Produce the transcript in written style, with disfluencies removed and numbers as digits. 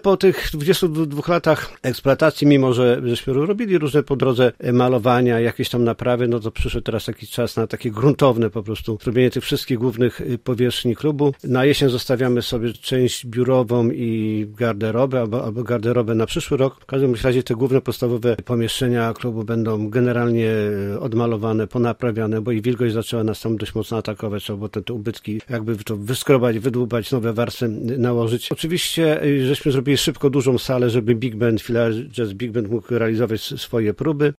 po tych 22 latach eksploatacji, mimo że żeśmy robili różne po drodze malowania, jakieś tam naprawy, no to przyszedł teraz taki czas na takie gruntowne po prostu zrobienie tych wszystkich głównych powierzchni klubu. Na jesień zostawiamy sobie część biurową i garderobę, albo garderobę na przyszły rok. W każdym razie te główne podstawowe pomieszczenia klubu będą generalnie odmalowane, ponaprawiane, bo i wilgoć zaczęła nas tam dość mocno atakować, trzeba było te ubytki jakby to wyskrobać, wydłubać, nowe warstwy nałożyć. Oczywiście żeśmy zrobili szybko dużą salę, żeby Big Band, Filar Jazz Big Band mógł realizować swoje próby.